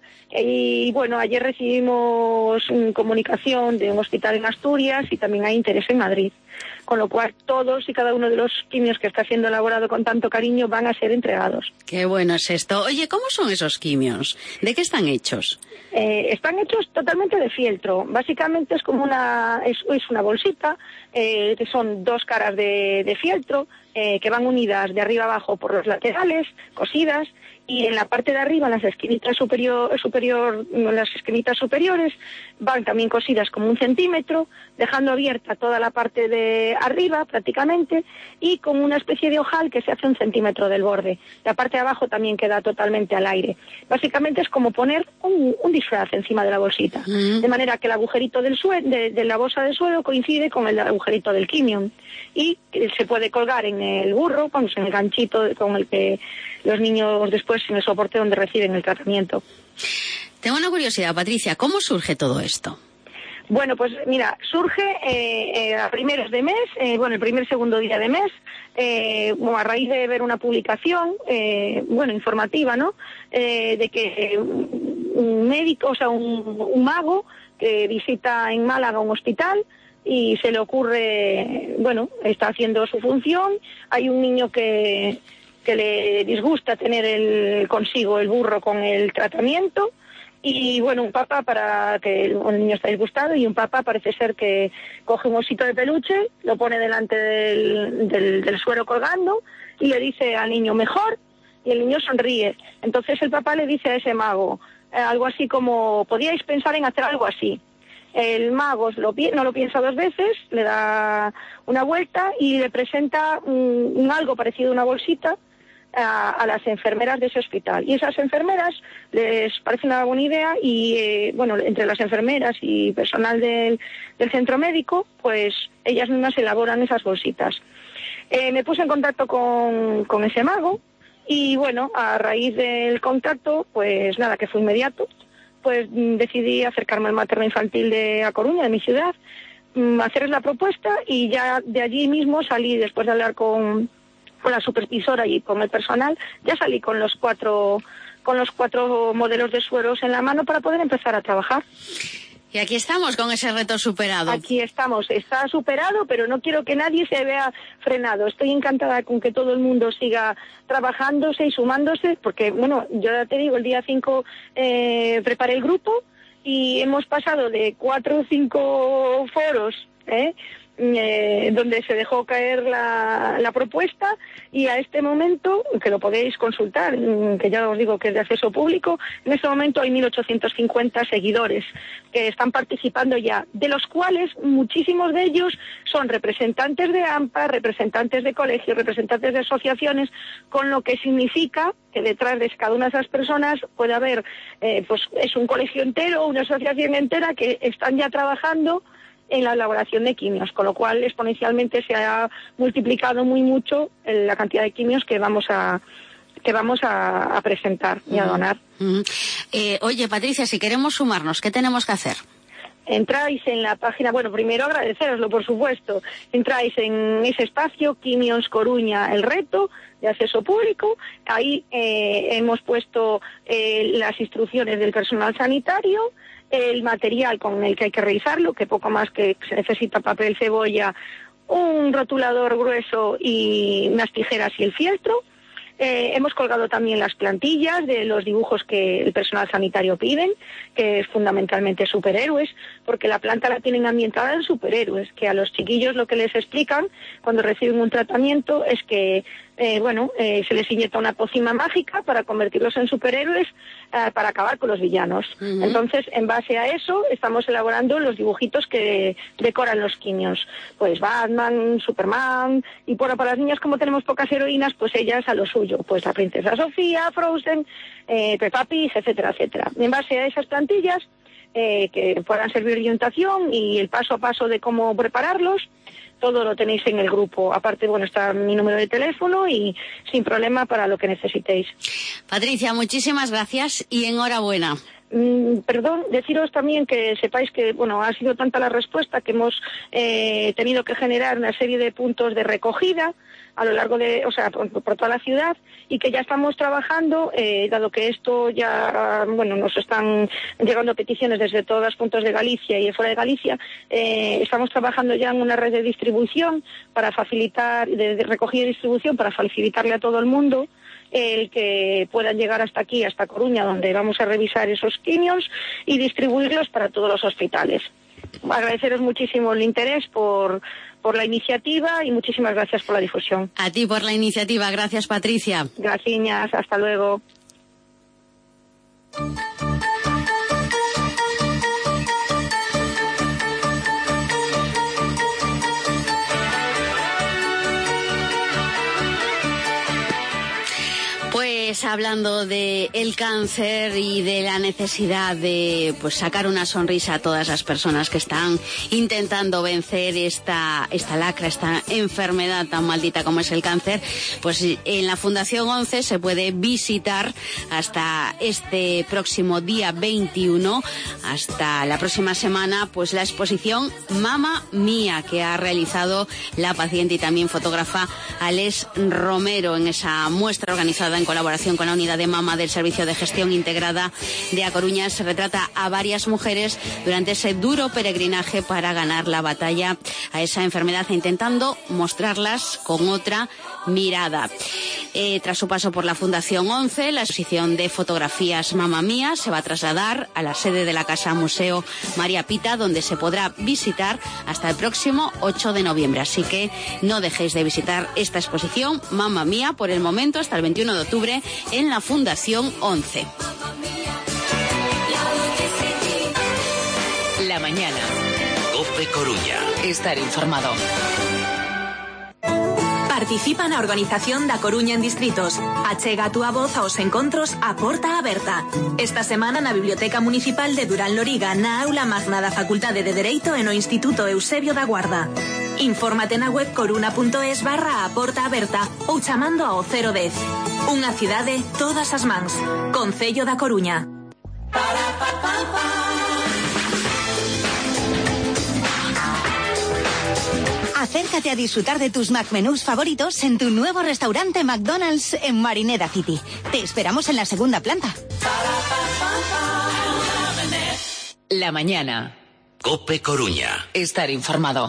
y bueno, ayer recibimos una comunicación de un hospital en Asturias y también hay interés en Madrid. Con lo cual, todos y cada uno de los quimios que está siendo elaborado con tanto cariño van a ser entregados. Qué bueno es esto. Oye, ¿cómo son esos quimios? ¿De qué están hechos? Eh, están hechos totalmente de fieltro. Básicamente es como una es, es una bolsita, eh, que son dos caras de, de fieltro, eh, que van unidas de arriba abajo por los laterales, cosidas, y en la parte de arriba, en las esquinitas superior, superior, las esquinitas superiores, van también cosidas como un centímetro, dejando abierta toda la parte de arriba prácticamente, y con una especie de ojal que se hace un centímetro del borde. La parte de abajo también queda totalmente al aire. Básicamente es como poner un, un disfraz encima de la bolsita, mm. de manera que el agujerito del sue de, de la bolsa de suero coincide con el agujerito del quimium, y se puede colgar en el burro, vamos, en el ganchito con el que los niños después en el soporte donde reciben el tratamiento. Tengo una curiosidad, Patricia, ¿cómo surge todo esto? Bueno, pues mira, surge eh, eh, a primeros de mes, eh, bueno, el primer segundo día de mes, eh, bueno, a raíz de ver una publicación, eh, bueno, informativa, ¿no?, eh, de que eh, un médico, o sea, un, un mago que visita en Málaga un hospital y se le ocurre, bueno, está haciendo su función, hay un niño que... que le disgusta tener el, consigo el burro con el tratamiento, y bueno, un papá, para que el, el niño está disgustado, y un papá parece ser que coge un osito de peluche, lo pone delante del, del, del suero colgando y le dice al niño mejor, y el niño sonríe. Entonces el papá le dice a ese mago eh, algo así como, podíais pensar en hacer algo así. El mago lo, no lo piensa dos veces, le da una vuelta y le presenta un, un algo parecido a una bolsita A, a las enfermeras de ese hospital, y esas enfermeras les parece una buena idea y eh, bueno, entre las enfermeras y personal del, del centro médico, pues ellas mismas elaboran esas bolsitas. Eh, me puse en contacto con, con ese mago y bueno, a raíz del contacto, pues nada, que fue inmediato, pues decidí acercarme al materno infantil de A Coruña, de mi ciudad, hacerles la propuesta, y ya de allí mismo salí, después de hablar con con la supervisora y con el personal, ya salí con los cuatro con los cuatro modelos de sueros en la mano para poder empezar a trabajar. Y aquí estamos con ese reto superado. Aquí estamos, está superado, pero no quiero que nadie se vea frenado. Estoy encantada con que todo el mundo siga trabajándose y sumándose, porque, bueno, yo ya te digo, el día cinco eh, preparé el grupo y hemos pasado de cuatro o cinco foros, ¿eh?, Eh, donde se dejó caer la, la propuesta, y a este momento, que lo podéis consultar, que ya os digo que es de acceso público, en este momento hay mil ochocientos cincuenta seguidores que están participando ya, de los cuales muchísimos de ellos son representantes de AMPA, representantes de colegios, representantes de asociaciones, con lo que significa que detrás de cada una de esas personas puede haber, eh, pues es un colegio entero, una asociación entera que están ya trabajando en la elaboración de quimios, con lo cual exponencialmente se ha multiplicado muy mucho la cantidad de quimios que vamos a que vamos a, a presentar y a donar. Uh-huh. eh, oye, Patricia, si queremos sumarnos, ¿qué tenemos que hacer? Entráis en la página, bueno, primero agradeceroslo, por supuesto, entráis en ese espacio, Quimios Coruña, el reto, de acceso público, ahí eh, hemos puesto eh, las instrucciones del personal sanitario, el material con el que hay que realizarlo, que poco más que se necesita papel, cebolla, un rotulador grueso y unas tijeras y el fieltro. Eh, hemos colgado también las plantillas de los dibujos que el personal sanitario piden, que es fundamentalmente superhéroes, porque la planta la tienen ambientada en superhéroes, que a los chiquillos lo que les explican cuando reciben un tratamiento es que eh, bueno, eh, se les inyecta una pócima mágica para convertirlos en superhéroes, eh, para acabar con los villanos. Uh-huh. Entonces, en base a eso, estamos elaborando los dibujitos que decoran los quimios. Pues Batman, Superman, y bueno, para las niñas, como tenemos pocas heroínas, pues ellas a lo suyo, pues la princesa Sofía, Frozen, eh, Peppa Pig, etcétera, etcétera. En base a esas plantillas, eh, que puedan servir de orientación y el paso a paso de cómo prepararlos, todo lo tenéis en el grupo. Aparte, bueno, está mi número de teléfono y sin problema para lo que necesitéis. Patricia, muchísimas gracias y enhorabuena. Mm, perdón, deciros también que sepáis que, bueno, ha sido tanta la respuesta que hemos eh, tenido que generar una serie de puntos de recogida a lo largo de, o sea, por, por toda la ciudad, y que ya estamos trabajando, eh, dado que esto ya, bueno, nos están llegando peticiones desde todos los puntos de Galicia y de fuera de Galicia, eh, estamos trabajando ya en una red de distribución para facilitar, de, de recogida y distribución para facilitarle a todo el mundo el que puedan llegar hasta aquí, hasta Coruña, donde vamos a revisar esos quimios y distribuirlos para todos los hospitales. Agradeceros muchísimo el interés por, por la iniciativa y muchísimas gracias por la difusión. A ti por la iniciativa. Gracias, Patricia. Gracias. Hasta luego. Pues hablando de el cáncer y de la necesidad de pues sacar una sonrisa a todas las personas que están intentando vencer esta esta lacra, esta enfermedad tan maldita como es el cáncer, pues en la Fundación once se puede visitar hasta este próximo día veintiuno, hasta la próxima semana, pues la exposición Mamma Mía, que ha realizado la paciente y también fotógrafa Ales Romero. En esa muestra organizada en colaboración con la unidad de mama del Servicio de Gestión Integrada de A Coruña, se retrata a varias mujeres durante ese duro peregrinaje para ganar la batalla a esa enfermedad, intentando mostrarlas con otra mirada. Eh, tras su paso por la Fundación once, la exposición de fotografías Mamma Mía se va a trasladar a la sede de la Casa Museo María Pita, donde se podrá visitar hasta el próximo ocho de noviembre. Así que no dejéis de visitar esta exposición Mamma Mía por el momento hasta el veintiuno de octubre en la Fundación once. La mañana. COPE Coruña. Estar informado. Participa na organización da Coruña en Distritos. Achega a túa voz aos encontros a porta aberta. Esta semana na Biblioteca Municipal de Durán Loriga, na aula magna da Facultade de Dereito e no Instituto Eusebio da Guarda. Infórmate na web coruna.es barra a porta aberta ou chamando ao cero dez. Unha cidade, todas as mans. Concello da Coruña. Acércate a disfrutar de tus McMenús favoritos en tu nuevo restaurante McDonald's en Marineda City. Te esperamos en la segunda planta. La mañana. COPE Coruña. Estar informado.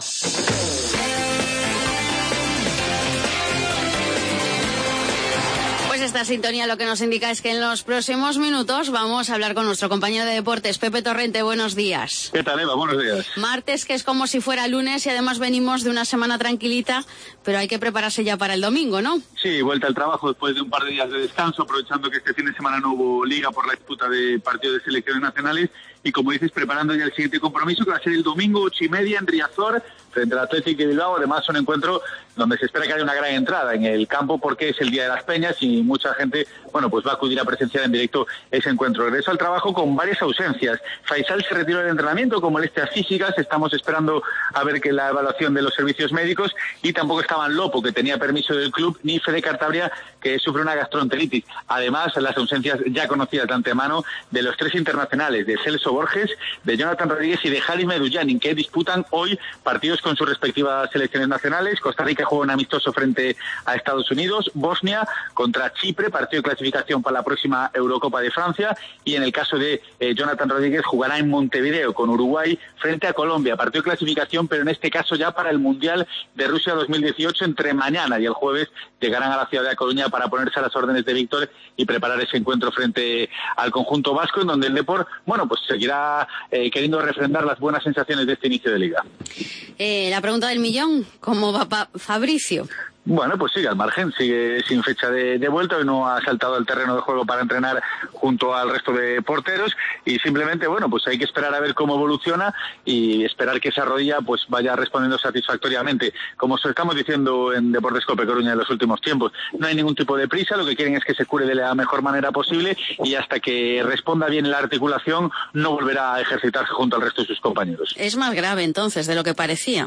Esta sintonía lo que nos indica es que en los próximos minutos vamos a hablar con nuestro compañero de deportes, Pepe Torrente. Buenos días. ¿Qué tal, Eva? Buenos días. Martes, que es como si fuera lunes, y además venimos de una semana tranquilita, pero hay que prepararse ya para el domingo, ¿no? Sí, vuelta al trabajo después de un par de días de descanso, aprovechando que este fin de semana no hubo liga por la disputa de partidos de selecciones nacionales, y como dices, preparando ya el siguiente compromiso, que va a ser el domingo ocho y media en Riazor, frente al Atlético de Bilbao. Además, un encuentro donde se espera que haya una gran entrada en el campo, porque es el Día de las Peñas y mucha gente, bueno, pues va a acudir a presenciar en directo ese encuentro. Regreso al trabajo con varias ausencias. Faisal se retiró del entrenamiento con molestias físicas. Estamos esperando a ver que la evaluación de los servicios médicos, y tampoco estaban Lopo, que tenía permiso del club, ni Fede Cartabria, que sufre una gastroenteritis. Además, las ausencias ya conocidas de antemano de los tres internacionales, de Celso Borges, de Jonathan Rodríguez y de Haris Meduyani, que disputan hoy partidos con sus respectivas selecciones nacionales. Costa Rica juega un amistoso frente a Estados Unidos, Bosnia contra Chipre, partido de clasificación para la próxima Eurocopa de Francia, y en el caso de eh, Jonathan Rodríguez jugará en Montevideo con Uruguay frente a Colombia, partido de clasificación, pero en este caso ya para el Mundial de Rusia dos mil dieciocho. Entre mañana y el jueves llegarán a la ciudad de A Coruña para ponerse a las órdenes de Víctor y preparar ese encuentro frente al conjunto vasco, en donde el Depor, bueno, pues seguirá eh, queriendo refrendar las buenas sensaciones de este inicio de liga. Eh, la pregunta del millón, ¿cómo va pa Fabricio? Bueno, pues sigue al margen, sigue sin fecha de, de vuelta, y no ha saltado al terreno de juego para entrenar junto al resto de porteros, y simplemente, bueno, pues hay que esperar a ver cómo evoluciona y esperar que esa rodilla pues vaya respondiendo satisfactoriamente. Como os estamos diciendo en Deportes COPE Coruña en los últimos tiempos, no hay ningún tipo de prisa, lo que quieren es que se cure de la mejor manera posible, y hasta que responda bien la articulación no volverá a ejercitarse junto al resto de sus compañeros. Es más grave entonces de lo que parecía.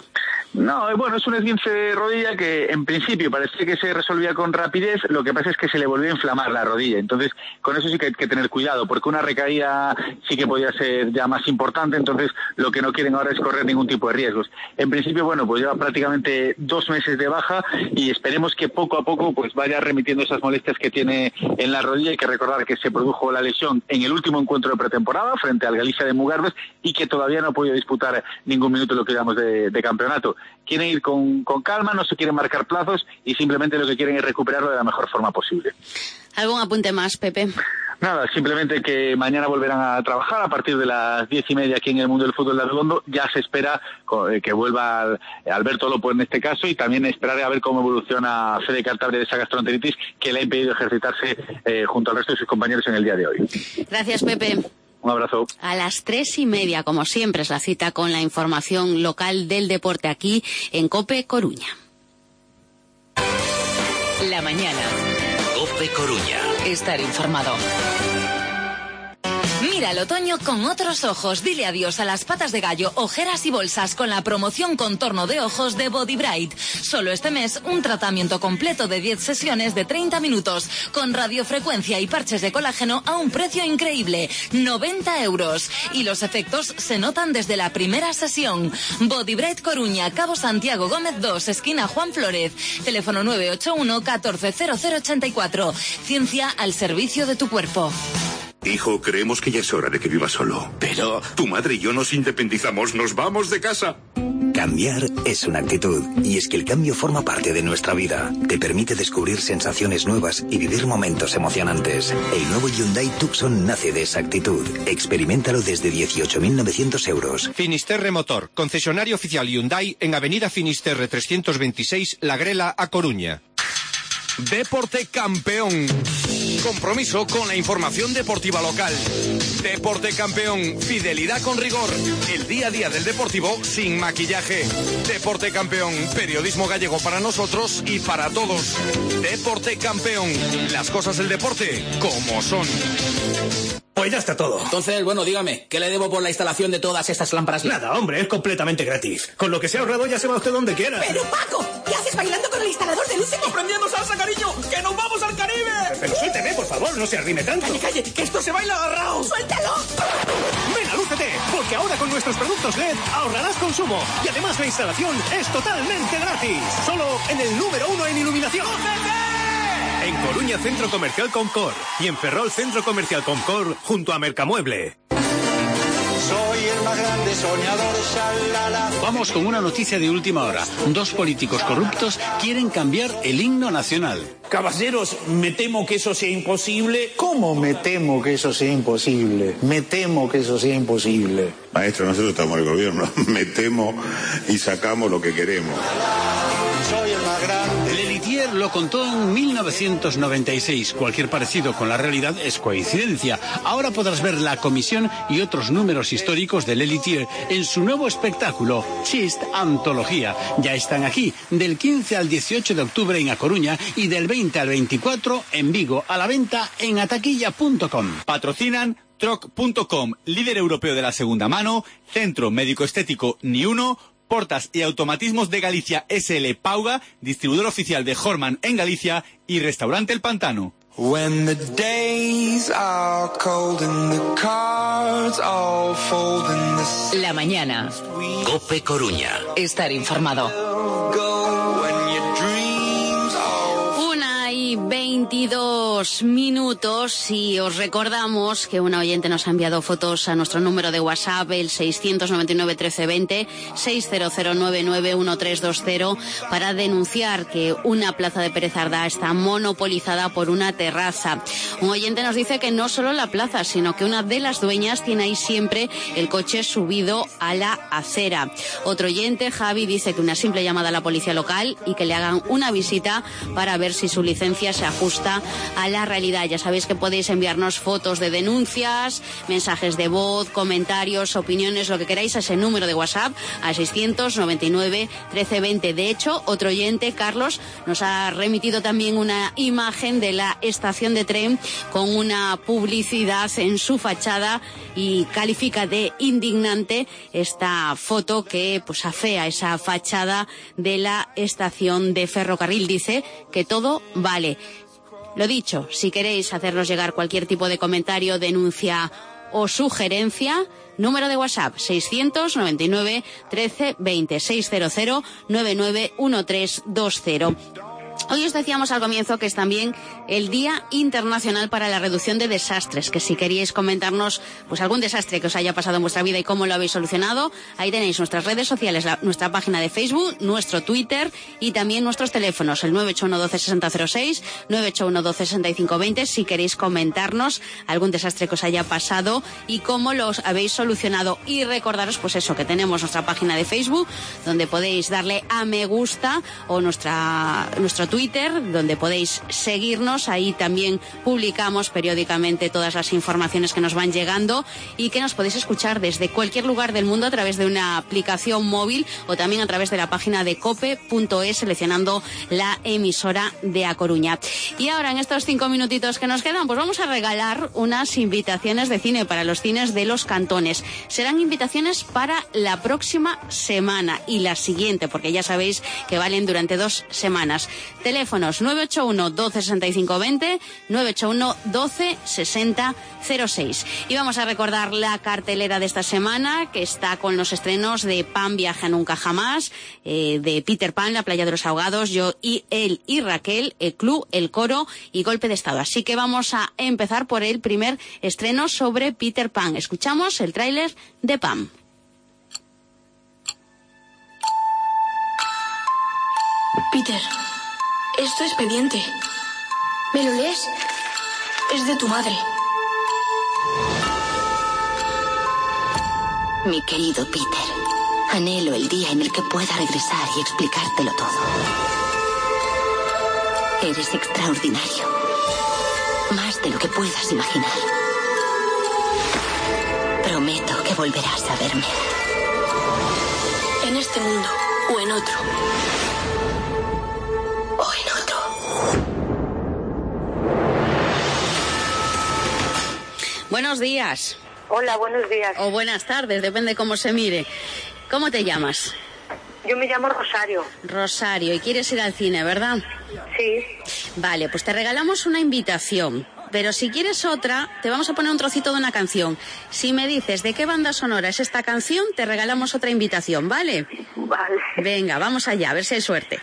No, bueno, es un esguince de rodilla que en principio parecía que se resolvía con rapidez, lo que pasa es que se le volvió a inflamar la rodilla, entonces con eso sí que hay que tener cuidado, porque una recaída sí que podía ser ya más importante, entonces lo que no quieren ahora es correr ningún tipo de riesgos. En principio, bueno, pues lleva prácticamente dos meses de baja y esperemos que poco a poco pues vaya remitiendo esas molestias que tiene en la rodilla. Hay que recordar que se produjo la lesión en el último encuentro de pretemporada frente al Galicia de Mugarves y que todavía no ha podido disputar ningún minuto lo que llamamos de, de campeonato. Quieren ir con, con calma, no se quieren marcar plazos y simplemente lo que quieren es recuperarlo de la mejor forma posible. ¿Algún apunte más, Pepe? Nada, simplemente que mañana volverán a trabajar a partir de las diez y media aquí en el mundo del fútbol de Redondo. Ya se espera que vuelva Alberto Lopo en este caso y también esperar a ver cómo evoluciona Fede Cartable de esa gastroenteritis que le ha impedido ejercitarse eh, junto al resto de sus compañeros en el día de hoy. Gracias, Pepe. Un abrazo. A las tres y media, como siempre, es la cita con la información local del deporte aquí en COPE Coruña. La mañana. COPE Coruña. Estar informado. Mira el otoño con otros ojos. Dile adiós a las patas de gallo, ojeras y bolsas con la promoción contorno de ojos de Body Bright. Solo este mes, un tratamiento completo de diez sesiones de treinta minutos con radiofrecuencia y parches de colágeno a un precio increíble, noventa euros. Y los efectos se notan desde la primera sesión. Body Bright Coruña, Cabo Santiago Gómez dos, esquina Juan Flórez. Teléfono nueve ocho uno, uno cuatro cero cero ocho cuatro. Ciencia al servicio de tu cuerpo. Hijo, creemos que ya es hora de que vivas solo. Pero tu madre y yo nos independizamos, nos vamos de casa. Cambiar es una actitud, y es que el cambio forma parte de nuestra vida. Te permite descubrir sensaciones nuevas y vivir momentos emocionantes. El nuevo Hyundai Tucson nace de esa actitud. Experiméntalo desde dieciocho mil novecientos euros. Finisterre Motor, concesionario oficial Hyundai en Avenida Finisterre trescientos veintiséis, La Grela, A Coruña. Deporte Campeón. Compromiso con la información deportiva local. Deporte Campeón. Fidelidad con rigor. El día a día del deportivo sin maquillaje. Deporte Campeón. Periodismo gallego para nosotros y para todos. Deporte Campeón. Las cosas del deporte como son. Pues ya está todo. Entonces, bueno, dígame, ¿qué le debo por la instalación de todas estas lámparas? Nada, hombre, es completamente gratis. Con lo que se ha ahorrado ya se va usted donde quiera. ¡Pero, Paco! ¿Qué haces bailando con el instalador de luces? ¡Aprendiendo salsa, cariño! ¡Que nos vamos al Caribe! Pero suélteme, por favor, no se arrime tanto. ¡Calle, calle! ¡Que esto se baila agarrado! ¡Suéltalo! Ven a Lúcete, porque ahora con nuestros productos L E D ahorrarás consumo. Y además la instalación es totalmente gratis. Solo en el número uno en iluminación. ¡Lúcete! En Coruña, Centro Comercial Concor. Y en Ferrol, Centro Comercial Concor, junto a Mercamueble. Soy el más grande soñador, shalala. Vamos con una noticia de última hora. Dos políticos corruptos quieren cambiar el himno nacional. Caballeros, me temo que eso sea imposible. ¿Cómo me temo que eso sea imposible? Me temo que eso sea imposible. Maestro, nosotros estamos en el gobierno. Me temo y sacamos lo que queremos. Soy el más grande. Lelitier lo contó en mil novecientos noventa y seis. Cualquier parecido con la realidad es coincidencia. Ahora podrás ver la comisión y otros números históricos de Lelitier en su nuevo espectáculo, Chist Antología. Ya están aquí, del quince al dieciocho de octubre en A Coruña y del veinte al veinticuatro en Vigo, a la venta en ataquilla punto com. Patrocinan Troc punto com, líder europeo de la segunda mano, Centro Médico Estético Ni Uno, Portas y Automatismos de Galicia S L Pauga, distribuidor oficial de Horman en Galicia, y Restaurante El Pantano. When the days are cold and the cards all fold in the... La mañana. COPE Coruña. Estar informado. veintidós minutos y os recordamos que una oyente nos ha enviado fotos a nuestro número de WhatsApp, el seiscientos noventa y nueve trece veinte, seis cero cero nueve nueve uno tres dos cero, para denunciar que una plaza de Pérez Ardá está monopolizada por una terraza. Un oyente nos dice que no solo la plaza, sino que una de las dueñas tiene ahí siempre el coche subido a la acera. Otro oyente, Javi, dice que una simple llamada a la policía local y que le hagan una visita para ver si su licencia se ajusta a a la realidad. Ya sabéis que podéis enviarnos fotos de denuncias, mensajes de voz, comentarios, opiniones, lo que queráis a ese número de WhatsApp, a seiscientos noventa y nueve trece veinte. De hecho, otro oyente, Carlos, nos ha remitido también una imagen de la estación de tren con una publicidad en su fachada y califica de indignante esta foto que pues afea esa fachada de la estación de ferrocarril. Dice que todo vale. Lo dicho, si queréis hacernos llegar cualquier tipo de comentario, denuncia o sugerencia, número de WhatsApp seiscientos noventa y nueve trece veinte, seiscientos nueve nueve uno tres dos cero. Hoy os decíamos al comienzo que es también el Día Internacional para la Reducción de Desastres, que si queríais comentarnos pues algún desastre que os haya pasado en vuestra vida y cómo lo habéis solucionado, ahí tenéis nuestras redes sociales, la, nuestra página de Facebook, nuestro Twitter y también nuestros teléfonos, el nueve ocho uno doce sesenta cero seis, nueve ocho uno doce sesenta y cinco veinte, si queréis comentarnos algún desastre que os haya pasado y cómo los habéis solucionado. Y recordaros pues eso, que tenemos nuestra página de Facebook, donde podéis darle a me gusta, o nuestra nuestro Twitter, donde podéis seguirnos. Ahí también publicamos periódicamente todas las informaciones que nos van llegando y que nos podéis escuchar desde cualquier lugar del mundo a través de una aplicación móvil o también a través de la página de cope punto es, seleccionando la emisora de A Coruña. Y ahora, en estos cinco minutitos que nos quedan, pues vamos a regalar unas invitaciones de cine para los cines de los cantones. Serán invitaciones para la próxima semana y la siguiente, porque ya sabéis que valen durante dos semanas. Teléfonos nueve ocho uno doce sesenta y cinco veinte, nueve ocho uno doce sesenta cero seis. Y vamos a recordar la cartelera de esta semana, que está con los estrenos de Pan Viaje a Nunca Jamás, eh, de Peter Pan, La Playa de los Ahogados, Yo y Él y Raquel, El Club, El Coro y Golpe de Estado. Así que vamos a empezar por el primer estreno sobre Peter Pan. Escuchamos el tráiler de Pan. Peter, es tu expediente. ¿Me lo lees? Es de tu madre. Mi querido Peter, anhelo el día en el que pueda regresar y explicártelo todo. Eres extraordinario. Más de lo que puedas imaginar. Prometo que volverás a verme. En este mundo o en otro. O en otro. Buenos días. Hola, buenos días. O buenas tardes, depende cómo se mire. ¿Cómo te llamas? Yo me llamo Rosario. Rosario, y quieres ir al cine, ¿verdad? Sí. Vale, pues te regalamos una invitación. Pero si quieres otra, te vamos a poner un trocito de una canción. Si me dices de qué banda sonora es esta canción, te regalamos otra invitación, ¿vale? Vale. Venga, vamos allá, a ver si hay suerte.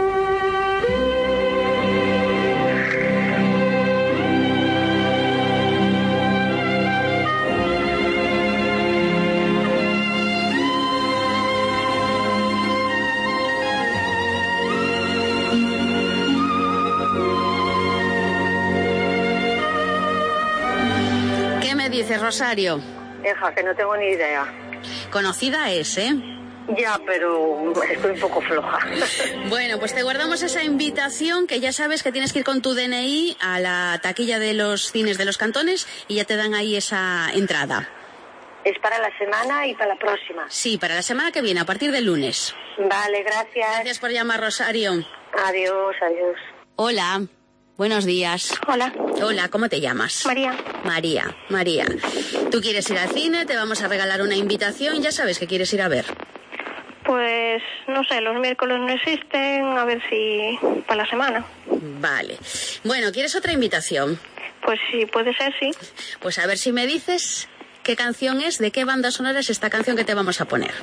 Dice Rosario. Deja, que no tengo ni idea. Conocida es, ¿eh? Ya, pero estoy un poco floja. Bueno, pues te guardamos esa invitación, que ya sabes que tienes que ir con tu D N I a la taquilla de los cines de los cantones y ya te dan ahí esa entrada. Es para la semana y para la próxima. Sí, para la semana que viene, a partir del lunes. Vale, gracias. Gracias por llamar, Rosario. Adiós, adiós. Hola. Buenos días. Hola. Hola, ¿cómo te llamas? María. María, María. ¿Tú quieres ir al cine? Te vamos a regalar una invitación. Ya sabes que quieres ir a ver. Pues, no sé, los miércoles no existen. A ver si para la semana. Vale. Bueno, ¿quieres otra invitación? Pues sí, puede ser, sí. Pues a ver si me dices qué canción es, de qué banda sonora es esta canción que te vamos a poner.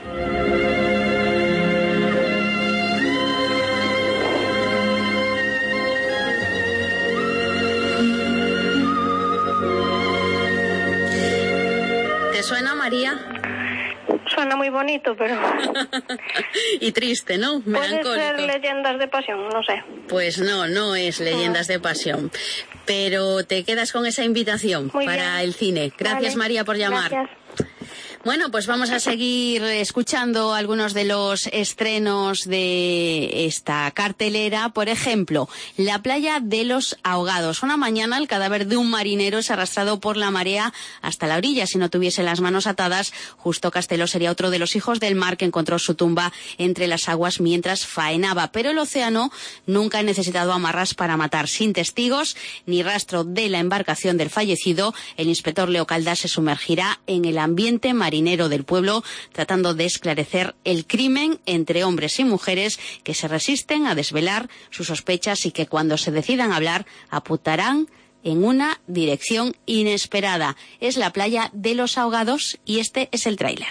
¿Te suena, María? Suena muy bonito, pero... y triste, ¿no? Puede ser Leyendas de Pasión, no sé. Pues no, no es Leyendas de Pasión. Pero te quedas con esa invitación muy para bien. el cine. Gracias, vale. María, por llamar. Gracias. Bueno, pues vamos a seguir escuchando algunos de los estrenos de esta cartelera. Por ejemplo, la playa de los ahogados. Una mañana el cadáver de un marinero es arrastrado por la marea hasta la orilla. Si no tuviese las manos atadas, Justo Castelo sería otro de los hijos del mar que encontró su tumba entre las aguas mientras faenaba. Pero el océano nunca ha necesitado amarras para matar. Sin testigos ni rastro de la embarcación del fallecido, el inspector Leo Caldas se sumergirá en el ambiente marinero del pueblo, tratando de esclarecer el crimen entre hombres y mujeres que se resisten a desvelar sus sospechas y que cuando se decidan hablar apuntarán en una dirección inesperada. Es la playa de los ahogados y este es el tráiler.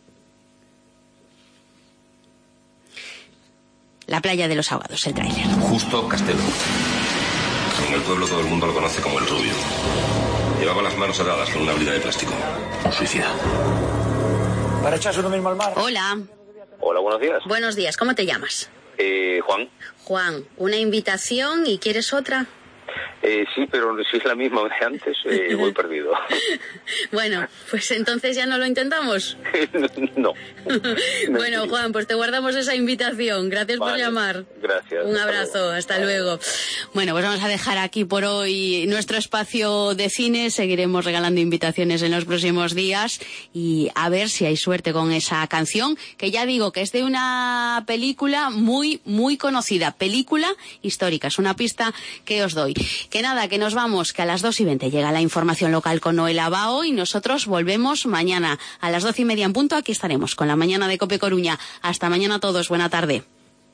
La playa de los ahogados, el tráiler. Justo Castelo. En el pueblo todo el mundo lo conoce como el Rubio. Llevaba las manos atadas con una brida de plástico. Un suicida. Para echarse uno mismo al mar. Hola. Hola, buenos días. Buenos días, ¿cómo te llamas? Eh, Juan. Juan, una invitación y ¿quieres otra? Eh, sí, pero si es la misma de antes, eh, voy perdido. Bueno, pues entonces ya no lo intentamos. No. Bueno, Juan, pues te guardamos esa invitación. Gracias Vale. por llamar. Gracias. Un abrazo, hasta luego. Bueno, pues vamos a dejar aquí por hoy nuestro espacio de cine. Seguiremos regalando invitaciones en los próximos días y a ver si hay suerte con esa canción, que ya digo que es de una película muy, muy conocida. Película histórica. Es una pista que os doy. Que nada, que nos vamos, que a las dos y veinte llega la información local con Noel Abao y nosotros volvemos mañana a las doce y media en punto. Aquí estaremos con la mañana de COPE Coruña. Hasta mañana a todos. Buena tarde.